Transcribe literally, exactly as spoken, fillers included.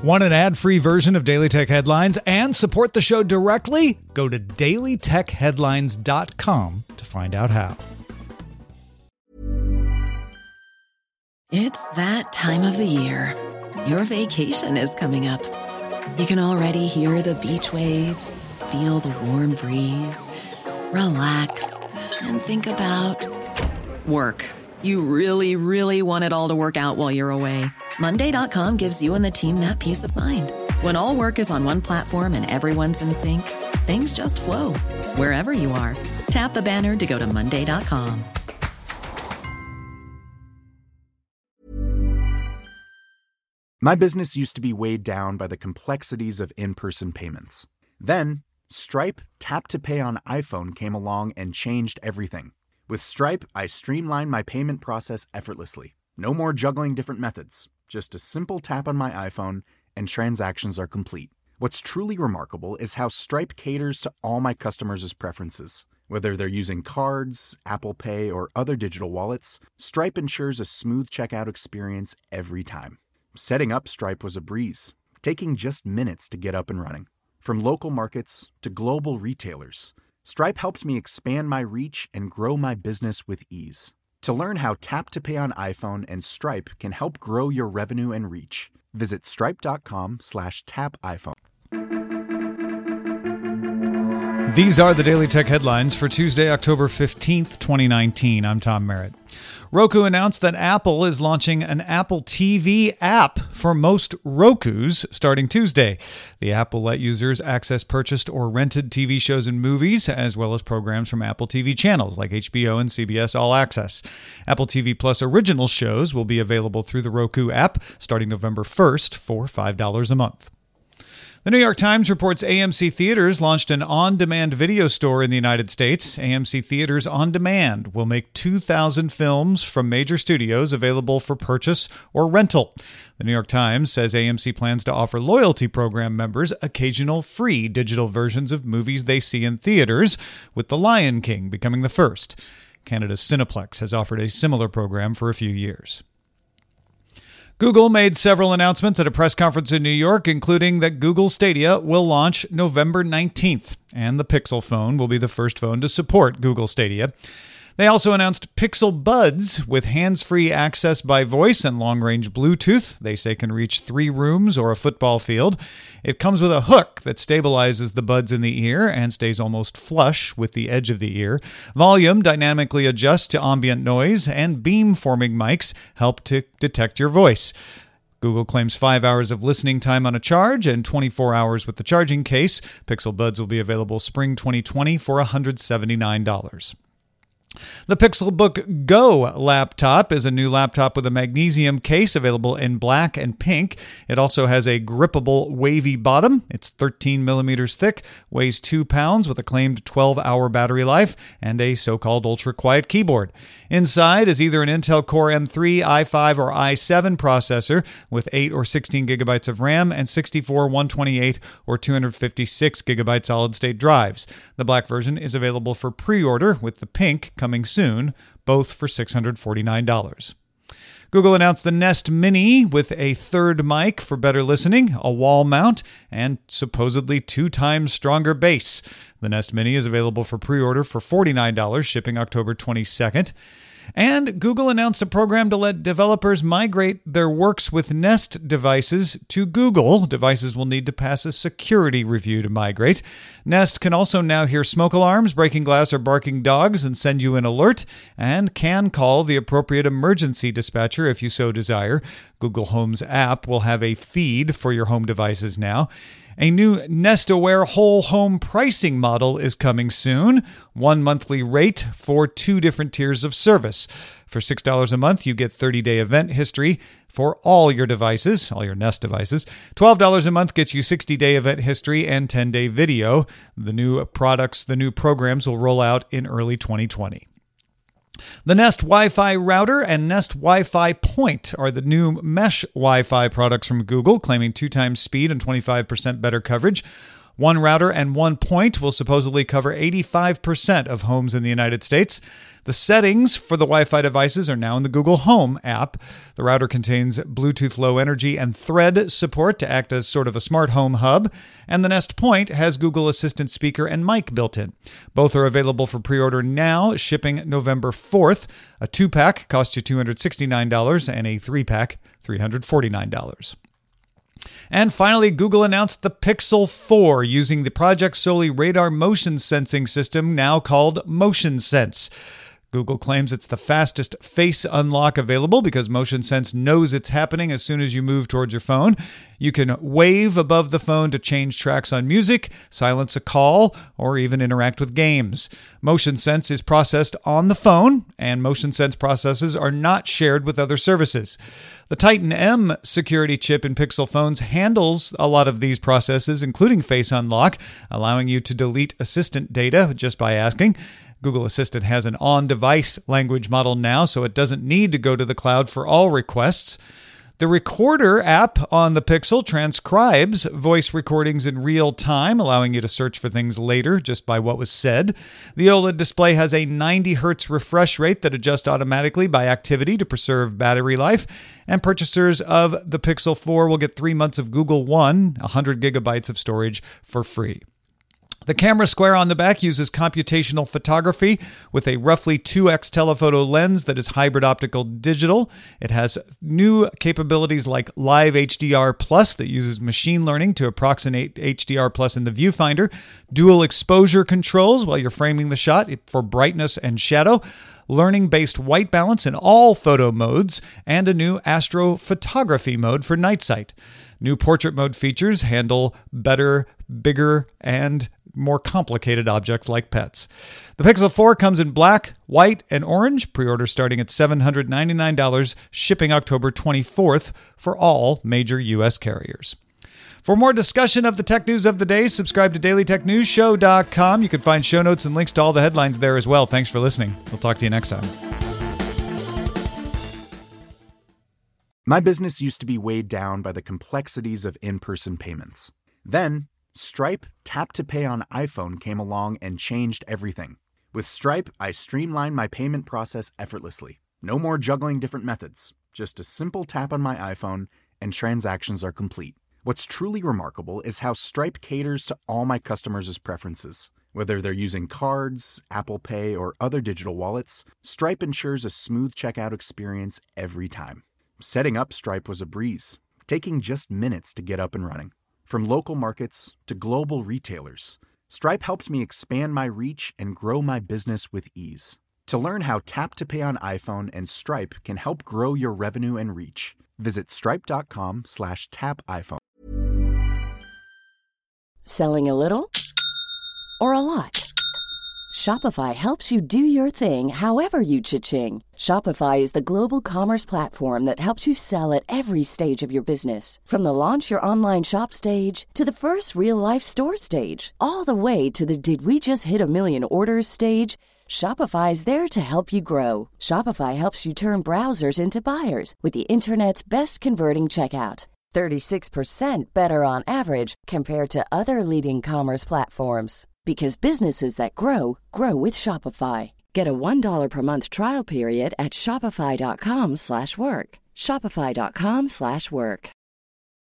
Want an ad-free version of Daily Tech Headlines and support the show directly? Go to daily tech headlines dot com to find out how. It's that time of the year. Your vacation is coming up. You can already hear the beach waves, feel the warm breeze, relax, and think about work. You really, really want it all to work out while you're away. Monday dot com gives you and the team that peace of mind. When all work is on one platform and everyone's in sync, things just flow. Wherever you are, tap the banner to go to monday dot com. My business used to be weighed down by the complexities of in-person payments. Then, Stripe Tap to Pay on iPhone came along and changed everything. With Stripe, I streamlined my payment process effortlessly. No more juggling different methods. Just a simple tap on my iPhone and transactions are complete. What's truly remarkable is how Stripe caters to all my customers' preferences. Whether they're using cards, Apple Pay, or other digital wallets, Stripe ensures a smooth checkout experience every time. Setting up Stripe was a breeze, taking just minutes to get up and running. From local markets to global retailers, Stripe helped me expand my reach and grow my business with ease. To learn how Tap to Pay on iPhone and Stripe can help grow your revenue and reach, visit stripe.com slash tap iPhone. These are the Daily Tech Headlines for Tuesday, October fifteenth, twenty nineteen. I'm Tom Merritt. Roku announced that Apple is launching an Apple T V app for most Rokus starting Tuesday. The app will let users access purchased or rented T V shows and movies, as well as programs from Apple T V channels like H B O and C B S All Access. Apple T V Plus original shows will be available through the Roku app starting November first for five dollars a month. The New York Times reports A M C Theaters launched an on-demand video store in the United States. A M C Theaters On Demand will make two thousand films from major studios available for purchase or rental. The New York Times says A M C plans to offer loyalty program members occasional free digital versions of movies they see in theaters, with The Lion King becoming the first. Canada's Cineplex has offered a similar program for a few years. Google made several announcements at a press conference in New York, including that Google Stadia will launch November nineteenth, and the Pixel phone will be the first phone to support Google Stadia. They also announced Pixel Buds with hands-free access by voice and long-range Bluetooth. They say can reach three rooms or a football field. It comes with a hook that stabilizes the buds in the ear and stays almost flush with the edge of the ear. Volume dynamically adjusts to ambient noise, and beam-forming mics help to detect your voice. Google claims five hours of listening time on a charge and twenty-four hours with the charging case. Pixel Buds will be available spring twenty twenty for one hundred seventy-nine dollars. The Pixelbook Go laptop is a new laptop with a magnesium case available in black and pink. It also has a grippable wavy bottom. It's thirteen millimeters thick, weighs two pounds with a claimed twelve-hour battery life, and a so-called ultra-quiet keyboard. Inside is either an Intel Core M three, i five, or i seven processor with eight or sixteen gigabytes of RAM and sixty-four, one twenty-eight, or two hundred fifty-six gigabyte solid-state drives. The black version is available for pre-order, with the pink coming soon, both for six hundred forty-nine dollars. Google announced the Nest Mini with a third mic for better listening, a wall mount, and supposedly two times stronger bass. The Nest Mini is available for pre-order for forty-nine dollars, shipping October twenty-second. And Google announced a program to let developers migrate their Works with Nest devices to Google. Devices will need to pass a security review to migrate. Nest can also now hear smoke alarms, breaking glass, or barking dogs and send you an alert, and can call the appropriate emergency dispatcher if you so desire. Google Home's app will have a feed for your home devices now. A new Nest-aware whole home pricing model is coming soon. One monthly rate for two different tiers of service. For six dollars a month, you get thirty-day event history for all your devices, all your Nest devices. twelve dollars a month gets you sixty-day event history and ten-day video. The new products, the new programs will roll out in early twenty twenty. The Nest Wi-Fi Router and Nest Wi-Fi Point are the new mesh Wi-Fi products from Google, claiming two times speed and twenty-five percent better coverage. One router and one point will supposedly cover eighty-five percent of homes in the United States. The settings for the Wi-Fi devices are now in the Google Home app. The router contains Bluetooth Low Energy and Thread support to act as sort of a smart home hub, and the Nest Point has Google Assistant speaker and mic built in. Both are available for pre-order now, shipping November fourth. A two-pack costs you two hundred sixty-nine dollars and a three-pack three hundred forty-nine dollars. And finally, Google announced the Pixel four using the Project Soli radar motion sensing system, now called MotionSense. Google claims it's the fastest face unlock available because MotionSense knows it's happening as soon as you move towards your phone. You can wave above the phone to change tracks on music, silence a call, or even interact with games. MotionSense is processed on the phone, and MotionSense processes are not shared with other services. The Titan M security chip in Pixel phones handles a lot of these processes, including face unlock, allowing you to delete assistant data just by asking. Google Assistant has an on-device language model now, so it doesn't need to go to the cloud for all requests. The Recorder app on the Pixel transcribes voice recordings in real time, allowing you to search for things later just by what was said. The OLED display has a ninety hertz refresh rate that adjusts automatically by activity to preserve battery life. And purchasers of the Pixel four will get three months of Google One, one hundred gigabytes of storage for free. The camera square on the back uses computational photography with a roughly two x telephoto lens that is hybrid optical digital. It has new capabilities like Live H D R Plus that uses machine learning to approximate H D R Plus in the viewfinder, dual exposure controls while you're framing the shot for brightness and shadow, learning-based white balance in all photo modes, and a new astrophotography mode for night sight. New portrait mode features handle better, bigger, and more complicated objects like pets. The Pixel four comes in black, white, and orange. Pre-order starting at seven hundred ninety-nine dollars, shipping October twenty-fourth for all major U S carriers. For more discussion of the tech news of the day, subscribe to daily tech news show dot com. You can find show notes and links to all the headlines there as well. Thanks for listening. We'll talk to you next time. My business used to be weighed down by the complexities of in-person payments. Then, Stripe Tap to Pay on iPhone came along and changed everything. With Stripe, I streamlined my payment process effortlessly. No more juggling different methods. Just a simple tap on my iPhone and transactions are complete. What's truly remarkable is how Stripe caters to all my customers' preferences. Whether they're using cards, Apple Pay, or other digital wallets, Stripe ensures a smooth checkout experience every time. Setting up Stripe was a breeze, taking just minutes to get up and running. From local markets to global retailers, Stripe helped me expand my reach and grow my business with ease. To learn how Tap to Pay on iPhone and Stripe can help grow your revenue and reach, visit stripe.com slash tap iPhone. Selling a little or a lot? Shopify helps you do your thing however you cha-ching. Shopify is the global commerce platform that helps you sell at every stage of your business. From the launch your online shop stage to the first real-life store stage, all the way to the did we just hit a million orders stage. Shopify is there to help you grow. Shopify helps you turn browsers into buyers with the internet's best converting checkout. thirty-six percent better on average compared to other leading commerce platforms. Because businesses that grow, grow with Shopify. Get a one dollar per month trial period at shopify.com slash work. Shopify.com slash work.